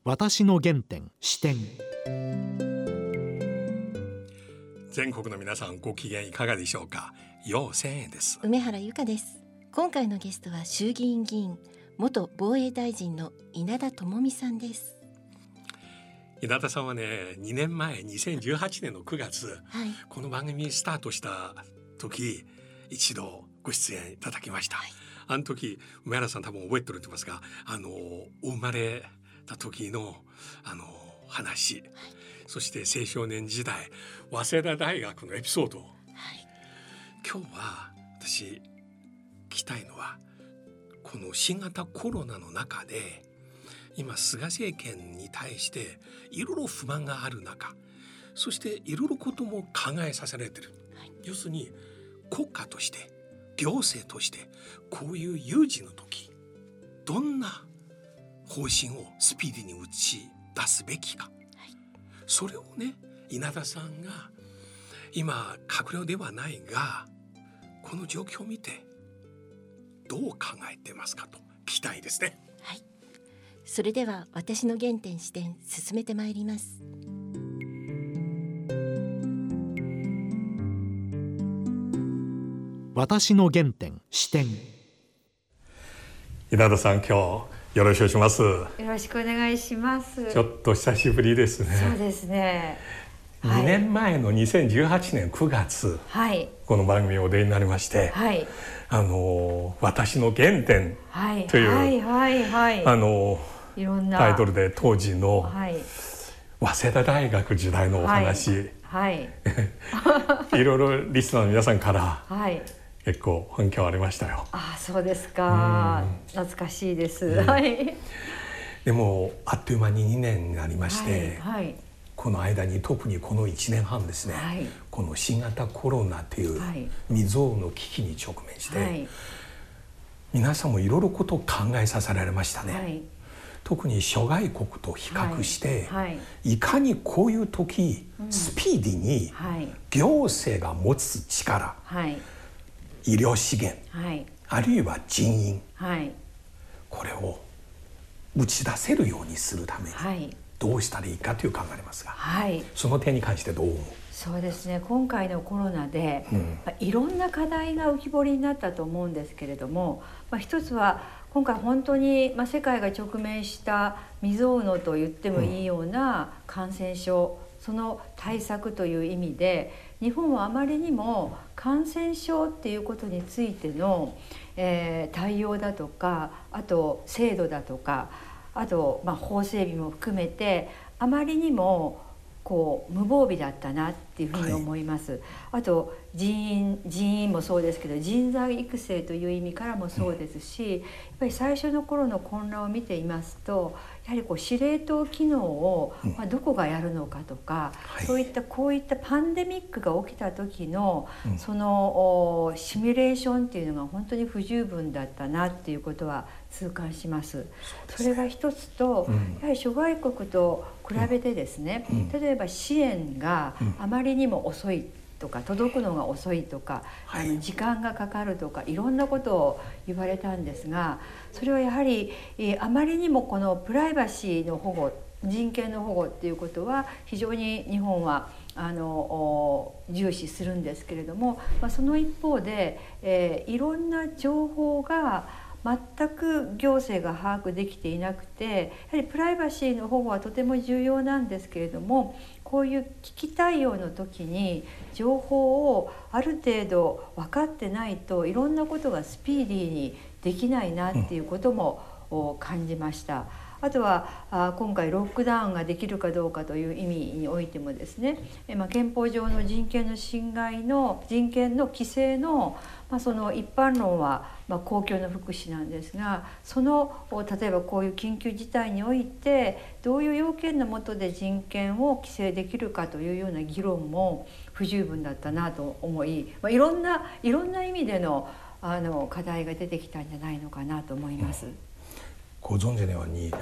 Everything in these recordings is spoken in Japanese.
私の原点視点。 全国の皆さん、ご機嫌いかがでしょうか。陽千円です。 梅原由香です。今回のゲストは衆議院議員、元防衛大臣の稲田朋美さんです。 稲田さんはね、2年前2018年の9月、この番組スタートした時一度ご出演いただきました。あの時梅原さん多分覚えてると思いますが、お生まれた時の話、そして青少年時代早稲田大学のエピソード、今日は私聞きたいのは、この新型コロナの中で今菅政権に対していろいろ不満がある中、そしていろいろことも考えさせられている、要するに国家として行政としてこういう有事の時どんな方針をスピーディーに打ち出すべきか、それをね、稲田さんが今閣僚ではないがこの状況を見てどう考えてますかと聞きたいですね。 それでは私の原点視点進めてまいります。 私の原点視点。 稲田さん、今日よろしくお願いします。 よろしくお願いします。 ちょっと久しぶりですね。 そうですね、 2年前の2018年9月、この番組をお出になりまして、私の原点といういろんなタイトルで当時の早稲田大学時代のお話、いろいろリスナーの皆さんから結構反響ありましたよ。 そうですか。懐かしいです。 でもあっという間に2年になりまして、この間に特にこの1年半ですね、この新型コロナという未曾有の危機に直面して、皆さんもいろいろことを考えさせられましたね。特に諸外国と比較して、いかにこういう時、スピーディーに行政が持つ力、医療資源、あるいは人員、これを打ち出せるようにするためにどうしたらいいかという考えますが、その点に関してどう思う？ そうですね、今回のコロナで、いろんな課題が浮き彫りになったと思うんですけれども、一つは今回本当に、世界が直面した未曾有のと言ってもいいような感染症、その対策という意味で日本はあまりにも感染症っていうことについての、対応だとか、あと制度だとか、あと、法整備も含めてあまりにも無防備だったなっていうふうに思います。あと人員もそうですけど、人材育成という意味からもそうですし、やっぱり最初の頃の混乱を見ていますと、やはり司令塔機能をどこがやるのかとか、こういったパンデミックが起きた時のそのシミュレーションっていうのが本当に不十分だったなっていうことは痛感します。それが一つと、やはり諸外国と比べてですね、例えば支援があまりにも遅いとか、届くのが遅いとか、時間がかかるとか、いろんなことを言われたんですが、それはやはりあまりにもこのプライバシーの保護、人権の保護っていうことは非常に日本は重視するんですけれども、その一方で、いろんな情報が全く行政が把握できていなくて、やはりプライバシーの保護はとても重要なんですけれども、こういう危機対応の時に情報をある程度分かってないといろんなことがスピーディーにできないなっていうことも感じました。あとは今回ロックダウンができるかどうかという意味においてもですね、憲法上の人権の侵害の人権の規制の、その一般論は公共の福祉なんですが、その例えばこういう緊急事態においてどういう要件の下で人権を規制できるかというような議論も不十分だったなと思い、いろんな意味での課題が出てきたんじゃないのかなと思います。 ご存知のように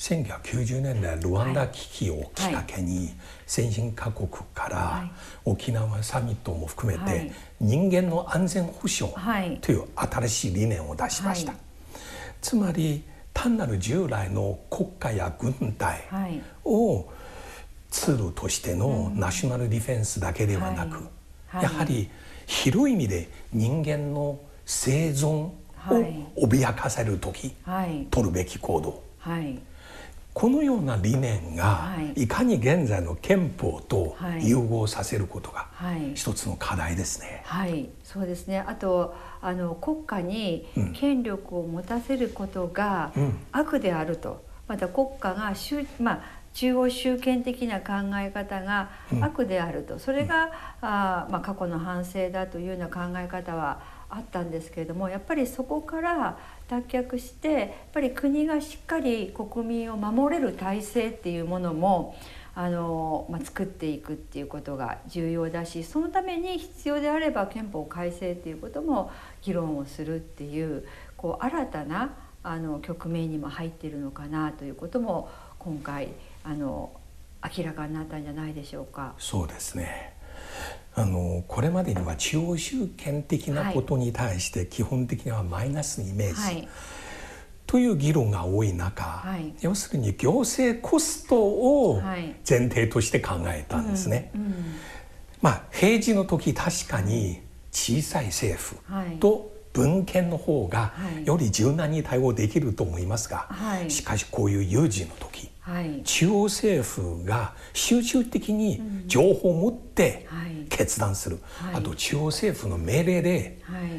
1990年代ルワンダ危機をきっかけに先進各国から沖縄サミットも含めて人間の安全保障という新しい理念を出しました。つまり単なる従来の国家や軍隊をツールとしてのナショナルディフェンスだけではなく、やはり広い意味で人間の生存を脅かせる時、取るべき行動、このような理念がいかに現在の憲法と融合させることが一つの課題ですね。 そうですね。あと国家に権力を持たせることが悪であると、また国家が中央集権的な考え方が悪であると、それが過去の反省だというような考え方はあったんですけれども、やっぱりそこから脱却して、やっぱり国がしっかり国民を守れる体制っていうものも作っていくっていうことが重要だし、そのために必要であれば憲法改正っていうことも議論をするっていう、新たな局面にも入っているのかなということも今回明らかになったんじゃないでしょうか。 そうですね。これまでには中央集権的なことに対して基本的にはマイナスのイメージ、という議論が多い中、要するに行政コストを前提として考えたんですね。平時の時確かに小さい政府と文献の方がより柔軟に対応できると思いますが、しかしこういう有事の時、中央政府が集中的に情報を持って決断する、あと中央政府の命令で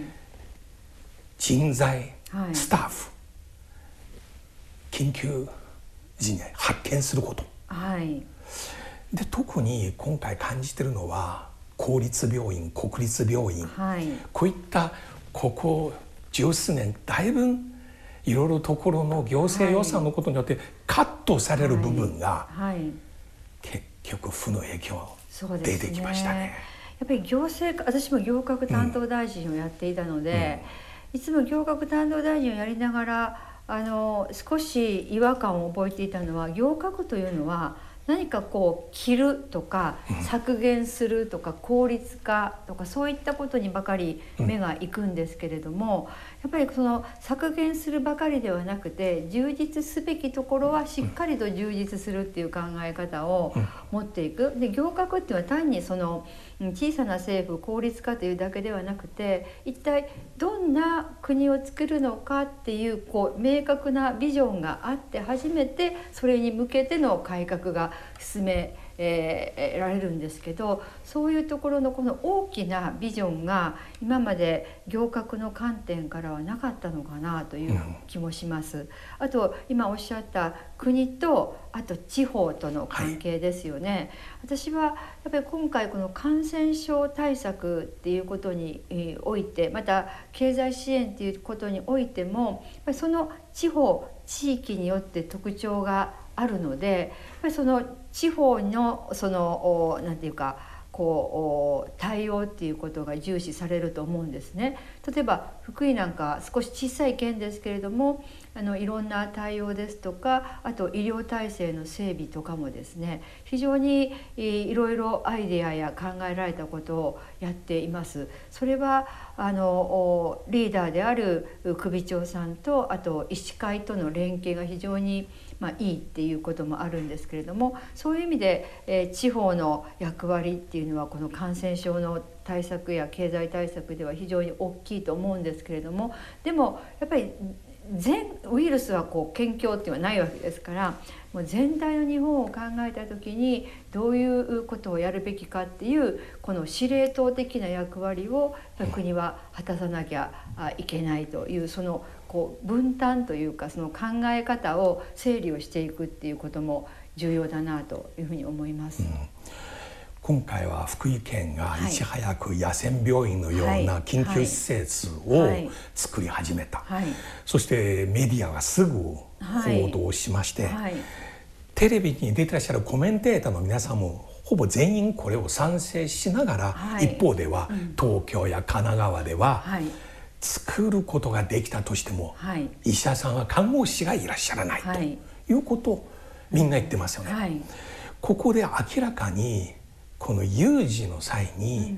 人材、スタッフ、緊急時に発見すること、で特に今回感じているのは公立病院、国立病院、こういったここ十数年だいぶいろいろところの行政予算のことによってカットされる部分が結局負の影響出てきましたね。 やっぱり行政、私も行革担当大臣をやっていたので、いつも行革担当大臣をやりながら少し違和感を覚えていたのは、行革というのは何か切るとか削減するとか効率化とかそういったことにばかり目がいくんですけれども、やっぱりその削減するばかりではなくて、充実すべきところはしっかりと充実するっていう考え方を持っていく。で、行革っていうのは単にその小さな政府効率化というだけではなくて、一体どんな国を作るのかっていう明確なビジョンがあって初めてそれに向けての改革が進められるんですけど、そういうところのこの大きなビジョンが今まで行革の観点からはなかったのかなという気もします。あと今おっしゃった国とあと地方との関係ですよね。私はやっぱり今回この感染症対策っていうことにおいて、また経済支援っていうことにおいても、やっぱりその地方地域によって特徴があるので、やっぱりその地方のそのなんていうか対応っていうことが重視されると思うんですね。例えば福井なんか少し小さい県ですけれども、いろんな対応ですとか、あと医療体制の整備とかもですね、非常にいろいろアイデアや考えられたことをやっています。それはリーダーである首長さんと、あと医師会との連携が非常にいいっていうこともあるんですけれども、そういう意味で、地方の役割っていうのはこの感染症の対策や経済対策では非常に大きいと思うんですけれども、でもやっぱり全ウイルスは県境っていうのはないわけですから、もう全体の日本を考えた時にどういうことをやるべきかっていうこの司令塔的な役割を国は果たさなきゃいけないという、その分担というかその考え方を整理をしていくっていうことも重要だなというふうに思います。 今回は福井県がいち早く野戦病院のような緊急施設を作り始めた、そしてメディアがすぐ報道しまして、テレビに出てらっしゃるコメンテーターの皆さんもほぼ全員これを賛成しながら、一方では東京や神奈川では作ることができたとしても、医者さんは看護師がいらっしゃらないということをみんな言ってますよね。ここで明らかにこの有事の際に、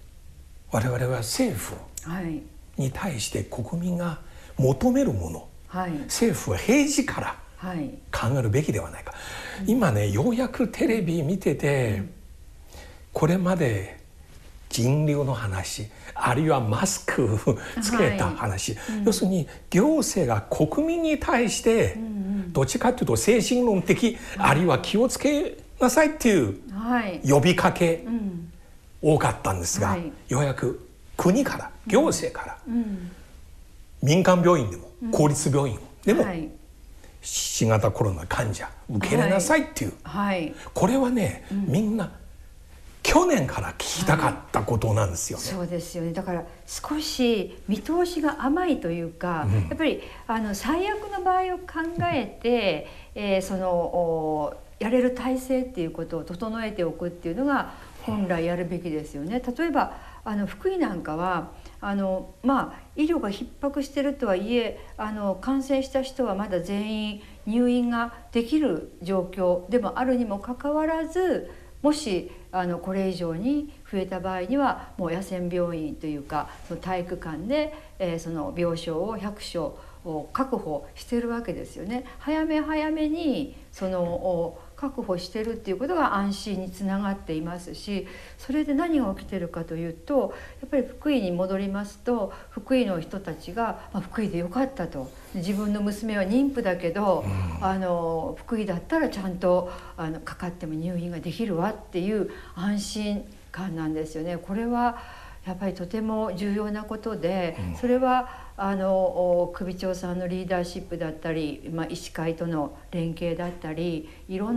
我々は政府に対して国民が求めるもの、 政府は平時から考えるべきではないか、今ねようやくテレビ見てて、これまで人流の話あるいはマスクつけた話、要するに行政が国民に対してどっちかというと精神論的、あるいは気をつけなさいっていう呼びかけ多かったんですが、ようやく国から行政から、民間病院でも公立病院でも新型コロナ患者受け入れなさいっていう、これはね、みんな去年から聞きたかったことなんですよね。 そうですよね。だから少し見通しが甘いというか、やっぱり最悪の場合を考えて、やれる体制っていうことを整えておくっていうのが本来やるべきですよね。例えば福井なんかは医療が逼迫してるとはいえ感染した人はまだ全員入院ができる状況でもあるにもかかわらず、もしこれ以上に増えた場合にはもう野戦病院というかその体育館で、その病床を100床を確保しているわけですよね。早め早めにその確保してるっていうことが安心につながっていますし、それで何が起きてるかというと、やっぱり福井に戻りますと福井の人たちが、福井でよかったと、自分の娘は妊婦だけど、福井だったらちゃんとかかっても入院ができるわっていう安心感なんですよね。これはやっぱりとても重要なことで、それは首長さんのリーダーシップだったり、医師会との連携だったり、いろん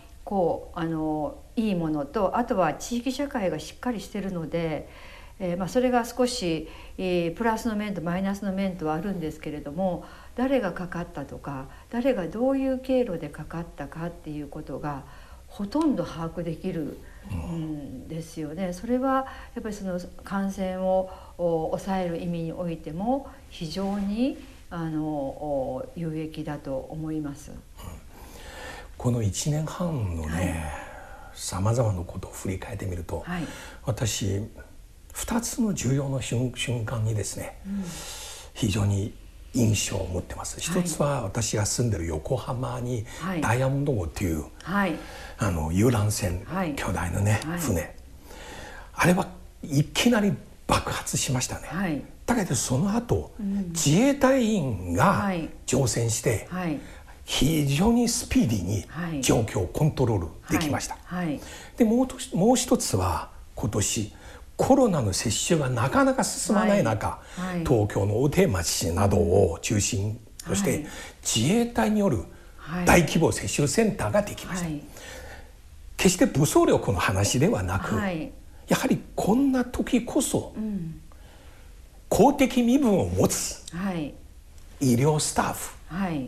ないいものと、あとは地域社会がしっかりしてるので、それが少し、プラスの面とマイナスの面とはあるんですけれども、誰がかかったとか誰がどういう経路でかかったかっていうことがほとんど把握できるんですよね。それはやっぱりその感染を抑える意味においても非常に有益だと思います。 この1年半のね、さまざまなことを振り返ってみると、私2つの重要な瞬間にですね、非常に印象を持ってます。一つは私が住んでる横浜にダイヤモンド号っていう、遊覧船、巨大なね、船、あれはいきなり爆発しましたね。だけどその後、自衛隊員が乗船して、非常にスピーディーに状況をコントロールできました。でもう一つは今年コロナの接種がなかなか進まない中、東京の大手町などを中心として自衛隊による大規模接種センターができました。決して武装力の話ではなく、やはりこんな時こそ公的身分を持つ医療スタッフ、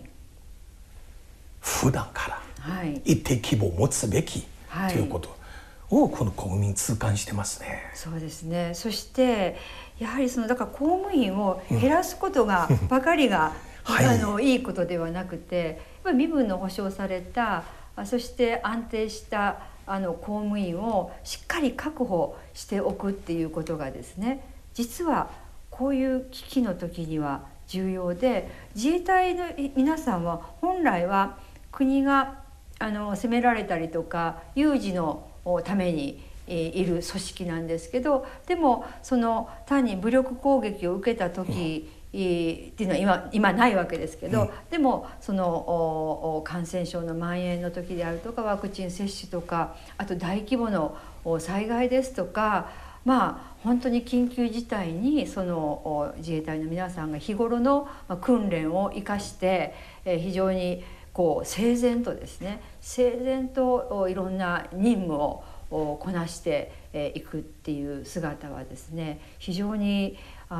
普段から一定規模を持つべきということをこの国民痛感してますね。 そうですね。そしてやはりだから公務員を減らすことがばかりがいいことではなくて、やっぱり身分の保障された、そして安定した公務員をしっかり確保しておくっていうことがですね、実はこういう危機の時には重要で、自衛隊の皆さんは本来は国が攻められたりとか有事のためにいる組織なんですけど、でも単に武力攻撃を受けた時っていうのは今ないわけですけど、でも感染症の蔓延の時であるとか、ワクチン接種とか、あと大規模の災害ですとか、本当に緊急事態に自衛隊の皆さんが日頃の訓練を生かして非常に整然とですね、整然といろんな任務をこなしていくっていう姿はですね、非常に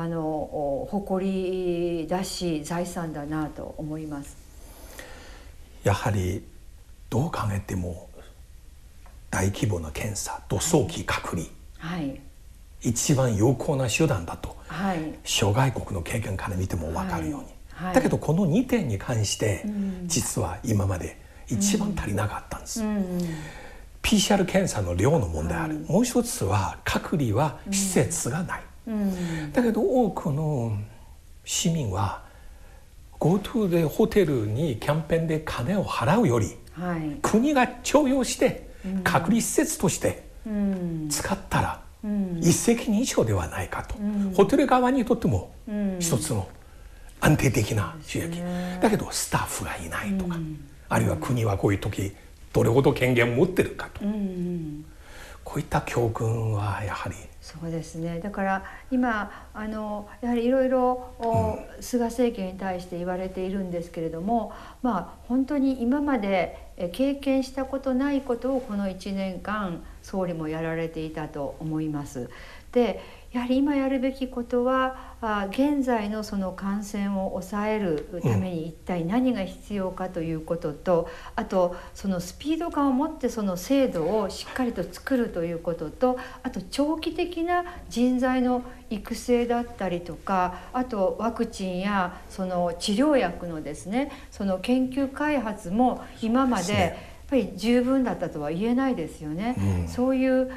誇りだし財産だなと思います。 やはりどう考えても大規模な検査と早期隔離、一番有効な手段だと、諸外国の経験から見ても分かるように、だけどこの2点に関して実は今まで一番足りなかったんです。PCR 検査の量の問題ある、もう一つは隔離は施設がない、だけど多くの市民は GoTo でホテルにキャンペーンで金を払うより、 はい、 国が徴用して隔離施設として使ったら一石二鳥ではないかと、ホテル側にとっても一つの安定的な収益、だけどスタッフがいないとか、あるいは国はこういう時どれほど権限を持ってるかと、こういった教訓はやはりそうですね。だから今やはりいろいろ菅政権に対して言われているんですけれども、本当に今まで経験したことないことをこの1年間総理もやられていたと思います。でやはり今やるべきことは現在のその感染を抑えるために一体何が必要かということと、あとそのスピード感を持ってその制度をしっかりと作るということと、あと長期的な人材の育成だったりとか、あとワクチンやその治療薬のですね、その研究開発も今までやっぱり十分だったとは言えないですよね。そういう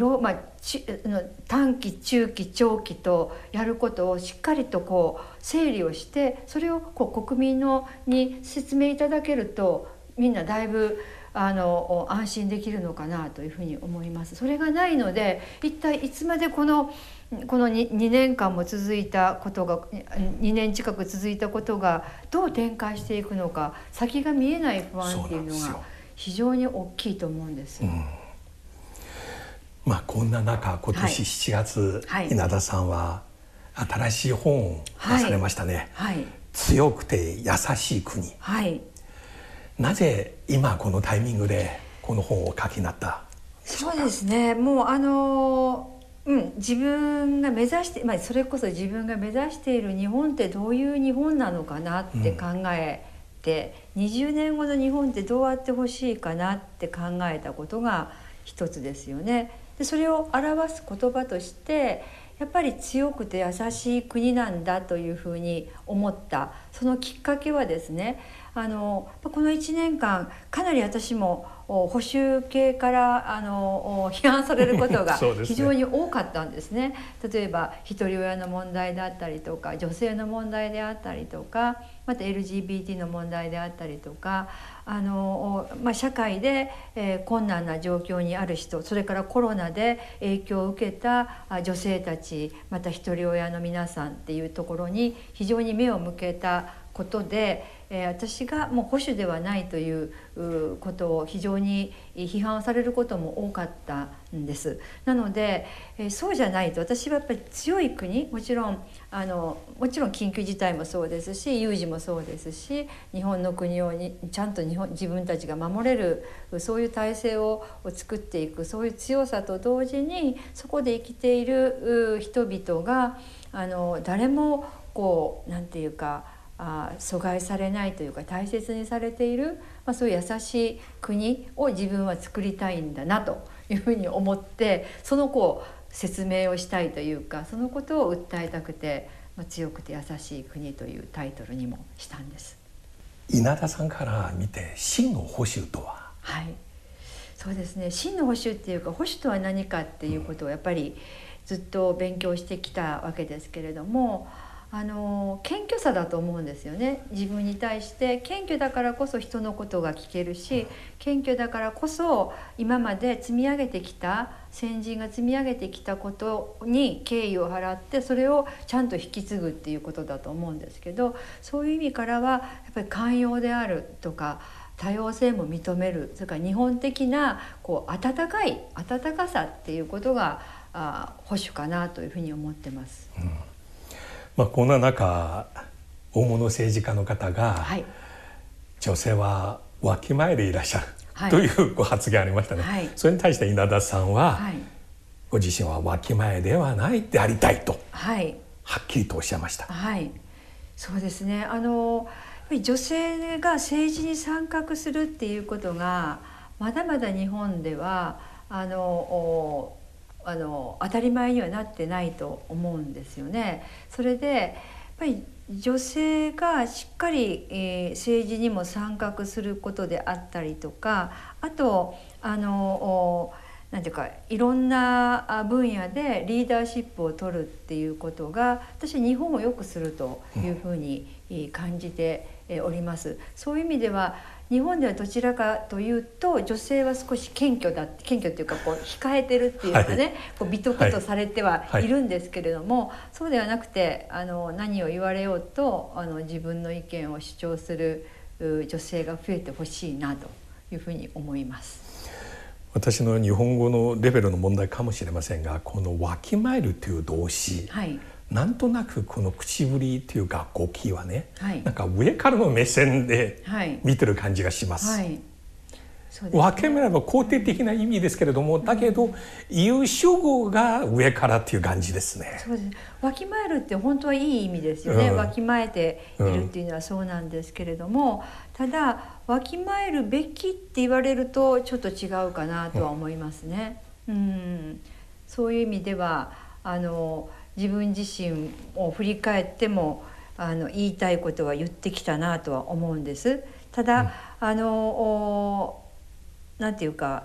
短期中期長期とやることをしっかりとこう整理をして、それをこう国民に説明いただけるとみんなだいぶ安心できるのかなというふうに思います。それがないので、一体いつまでこの 2年間も続いたことが、2年近く続いたことがどう展開していくのか、先が見えない不安っていうのが非常に大きいと思うんです。 こんな中、今年7月、稲田さんは新しい本を出されましたね。強くて優しい国。なぜ今このタイミングでこの本を書きになったでしょうか？ そうですね。もう自分が目指して、それこそ自分が目指している日本ってどういう日本なのかなって考えて、20年後の日本ってどうあってほしいかなって考えたことが一つですよね。でそれを表す言葉としてやっぱり強くて優しい国なんだというふうに思った、そのきっかけはですね、この1年間かなり私も保守系から批判されることが非常に多かったんですね。例えばひとり親の問題だったりとか、女性の問題であったりとか、また LGBT の問題であったりとか、社会で、困難な状況にある人、それからコロナで影響を受けた女性たち、またひとり親の皆さんっていうところに非常に目を向けたことで、私がもう保守ではないということを非常に批判されることも多かったんです。なので、そうじゃないと、私はやっぱり強い国、もちろん緊急事態もそうですし、有事もそうですし、日本の国をちゃんと自分たちが守れる、そういう体制を作っていく、そういう強さと同時にそこで生きている人々が誰もなんていうか阻害されないというか大切にされている、そういう優しい国を自分は作りたいんだなというふうに思って、その説明をしたいというか、そのことを訴えたくて、強くて優しい国というタイトルにもしたんです。 稲田さんから見て真の保守とは？ そうですね、真の保守っていうか、保守とは何かっていうことをやっぱりずっと勉強してきたわけですけれども、謙虚さだと思うんですよね。自分に対して謙虚だからこそ人のことが聞けるし、謙虚だからこそ今まで積み上げてきた、先人が積み上げてきたことに敬意を払って、それをちゃんと引き継ぐっていうことだと思うんですけど、そういう意味からはやっぱり寛容であるとか、多様性も認める、それから日本的な温かさっていうことが保守かなというふうに思ってます。 こんな中、大物政治家の方が、女性はわきまえでいらっしゃる、というご発言ありましたね。それに対して稲田さんは、ご自身はわきまえではないでありたいと、はっきりとおっしゃいました。 そうですね。女性が政治に参画するっていうことがまだまだ日本では当たり前にはなってないと思うんですよね。それでやっぱり女性がしっかり、政治にも参画することであったりとか、あとなんていうか、いろんな分野でリーダーシップを取るっていうことが、私は日本を良くするというふうに感じております。そういう意味では日本ではどちらかというと女性は少し謙虚っていうかこう控えてるっていうかね、こう美徳とされてはいるんですけれども、そうではなくて何を言われようと自分の意見を主張する女性が増えてほしいなというふうに思います。 私の日本語のレベルの問題かもしれませんが、このわきまえるという動詞、なんとなくこの口ぶりというか語気はね、なんか上からの目線で見てる感じがします。わきまえれば肯定的な意味ですけれども、だけど言う主語が上からっていう感じですね。 そうです。わきまえるって本当はいい意味ですよね。わきまえているっていうのはそうなんですけれども、ただわきまえるべきって言われるとちょっと違うかなとは思いますね。そういう意味では自分自身を振り返っても言いたいことは言ってきたなとは思うんです。ただ、なんていうか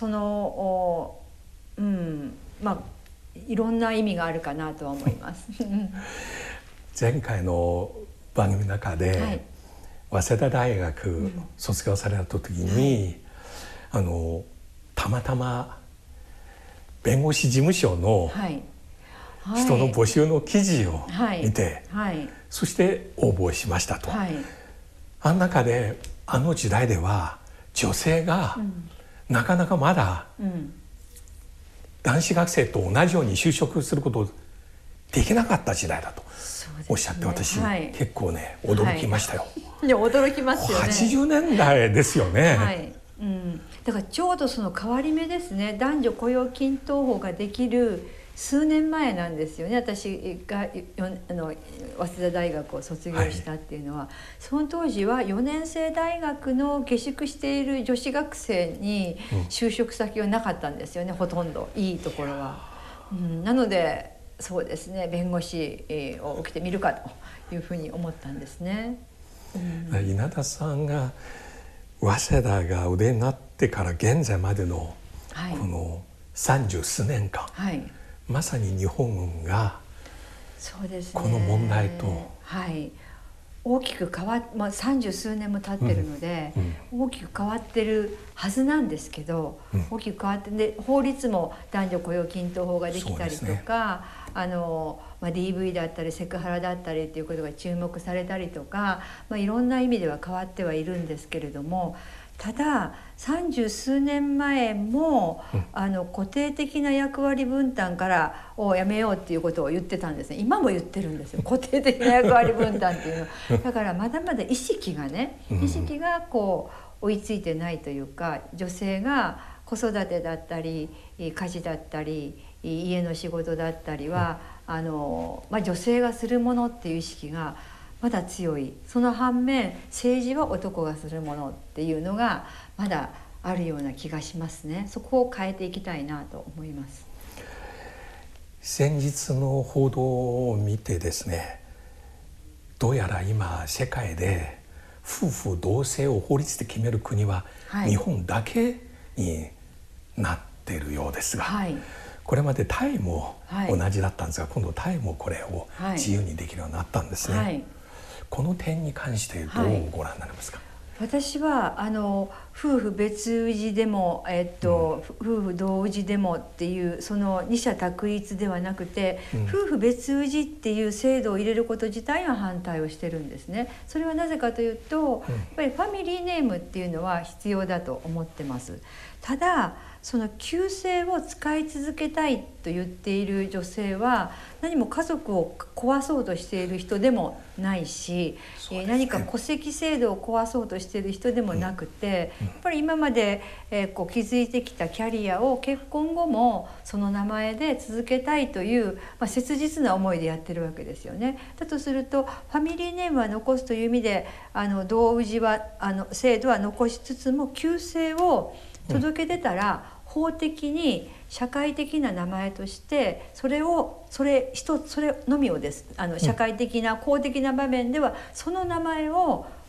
いろんな意味があるかなとは思います。 前回の番組の中で、早稲田大学卒業された時に、たまたま弁護士事務所の人の募集の記事を見て、そして応募しましたと。あの中で時代では女性がなかなかまだ男子学生と同じように就職することできなかった時代だとおっしゃって、私結構ね驚きましたよ。 いや驚きますよね。 80年代ですよね。 だからちょうどその変わり目ですね。男女雇用均等法ができる数年前なんですよね。私が早稲田大学を卒業したっていうのは、その当時は4年生大学の下宿している女子学生に就職先はなかったんですよね、ほとんどいいところは。なのでそうですね、弁護士を受けてみるかというふうに思ったんですね。 稲田さんが早稲田がお出になってから現在までのこの30数年間、まさに日本がこの問題と大きく変わっ、30数年も経ってるので、大きく変わってるはずなんですけど、大きく変わってで法律も男女雇用均等法ができたりとか、DV だったりセクハラだったりっていうことが注目されたりとか、いろんな意味では変わってはいるんですけれども、ただ30数年前も、固定的な役割分担からをやめようっていうことを言ってたんですね。今も言ってるんですよ、固定的な役割分担っていうの。だからまだまだ意識がこう追いついてないというか、女性が子育てだったり家事だったり家の仕事だったりは、女性がするものっていう意識がまだ強い。その反面政治は男がするものっていうのがまだあるような気がしますね。そこを変えていきたいなと思います。 先日の報道を見てですね、どうやら今世界で夫婦同姓を法律で決める国は日本だけになっているようですが、これまでタイも同じだったんですが、今度タイもこれを自由にできるようになったんですね。この点に関してどうご覧になりますか？ 私は夫婦別氏でも、夫婦同氏でもっていうその二者択一ではなくて、夫婦別氏っていう制度を入れること自体は反対をしてるんですね。それはなぜかというと、やっぱりファミリーネームっていうのは必要だと思ってます。ただその旧姓を使い続けたいと言っている女性は何も家族を壊そうとしている人でもないし、何か戸籍制度を壊そうとしている人でもなくて、やっぱり今まで築いてきたキャリアを結婚後もその名前で続けたいという、切実な思いでやってるわけですよね。だとするとファミリーネームは残すという意味で同氏は制度は残しつつも旧姓を届け出たら、法的に社会的な名前としてそれのみをです社会的な公的な場面ではその名前を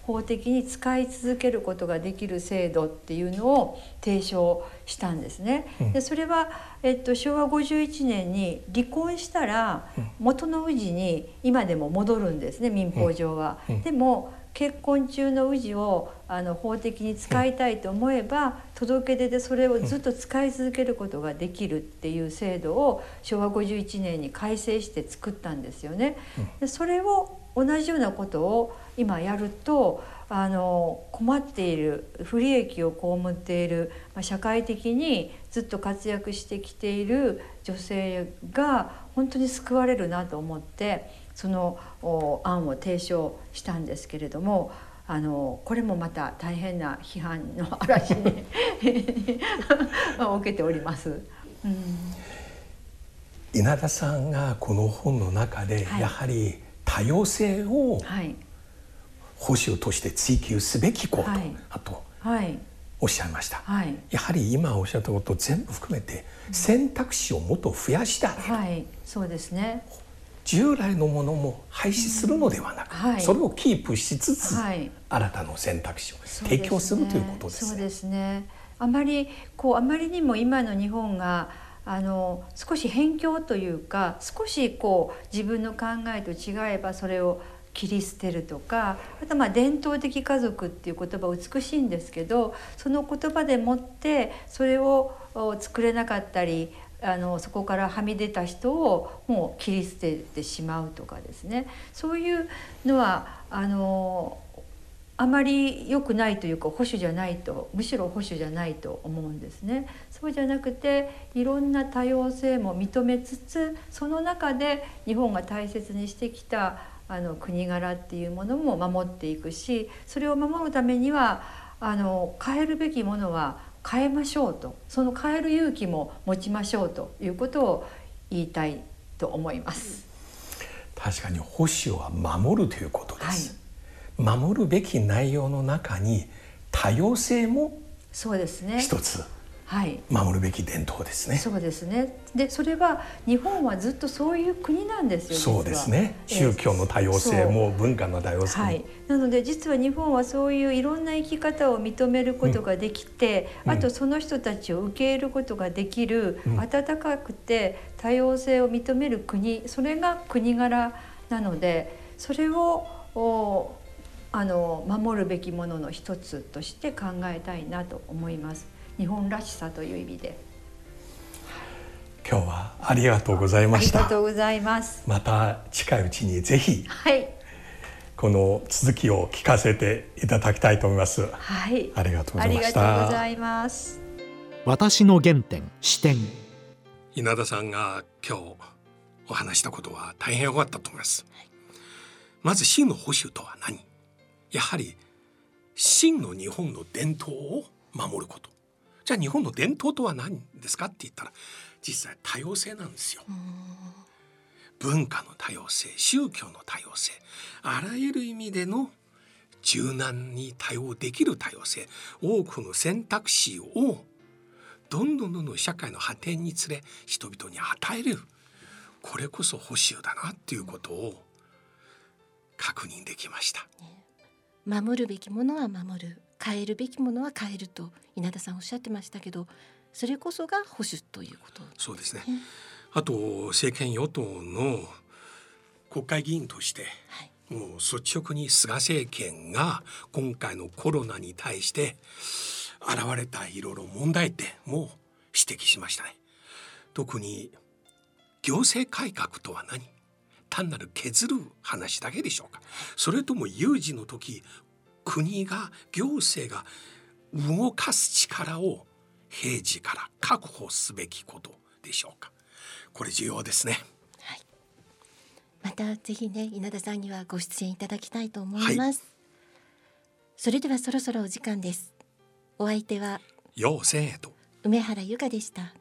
法的に使い続けることができる制度っていうのを提唱したんですね。でそれは、昭和51年に離婚したら元の氏に今でも戻るんですね、民法上は。でも結婚中の氏を法的に使いたいと思えば届け出でそれをずっと使い続けることができるっていう制度を昭和51年に改正して作ったんですよね。でそれを同じようなことを今やると困っている不利益を被っている社会的にずっと活躍してきている女性が本当に救われるなと思ってその案を提唱したんですけれども、これもまた大変な批判の嵐に受けております。 稲田さんがこの本の中でやはり多様性を保守として追求すべきこと、あとおっしゃいました。やはり今おっしゃったことを全部含めて選択肢をもっと増やしてあげる。 そうですね。 従来のものも廃止するのではなく、それをキープしつつ、新たな選択肢を提供するということですね。 そうですね。あまりにも今の日本が少し偏境というか少し自分の考えと違えばそれを切り捨てるとか、あと伝統的家族っていう言葉美しいんですけど、その言葉でもってそれを作れなかったりそこからはみ出た人をもう切り捨ててしまうとかですね、そういうのはあまり良くないというか保守じゃないと、むしろ保守じゃないと思うんですね。そうじゃなくていろんな多様性も認めつつ、その中で日本が大切にしてきた国柄っていうものも守っていくし、それを守るためには変えるべきものは変えましょうと、その変える勇気も持ちましょうということを言いたいと思います。 確かに保守は守るということです。守るべき内容の中に多様性も一つ守るべき伝統ですね。 そうですね。でそれは日本はずっとそういう国なんですよ。 そうですね。宗教の多様性も文化の多様性も、 なので実は日本はそういういろんな生き方を認めることができて、あとその人たちを受け入れることができる、温かくて多様性を認める国、それが国柄なので、それを守るべきものの一つとして考えたいなと思います。日本らしさという意味で。 今日はありがとうございました。 ありがとうございます。 また近いうちにぜひ、この続きを聞かせていただきたいと思います。ありがとうございました。 ありがとうございます。 私の原点視点。 稲田さんが今日お話したことは大変良かったと思います。まず真の保守とは何？やはり真の日本の伝統を守ること。じゃあ日本の伝統とは何ですかって言ったら、実際多様性なんですよ。文化の多様性、宗教の多様性、あらゆる意味での柔軟に対応できる多様性、多くの選択肢をどんどん社会の発展につれ人々に与える、これこそ保守だなっていうことを確認できました。 守るべきものは守る、変えるべきものは変えると稲田さんおっしゃってましたけど、それこそが保守ということ。 そうですね。あと政権与党の国会議員として、もう率直に菅政権が今回のコロナに対して現れたいろいろ問題点も指摘しましたね。特に行政改革とは何？単なる削る話だけでしょうか。それとも有事の時、国が行政が動かす力を平時から確保すべきことでしょうか。これ重要ですね。 またぜひね、稲田さんにはご出演いただきたいと思います。それではそろそろお時間です。お相手は陽生と梅原由香でした。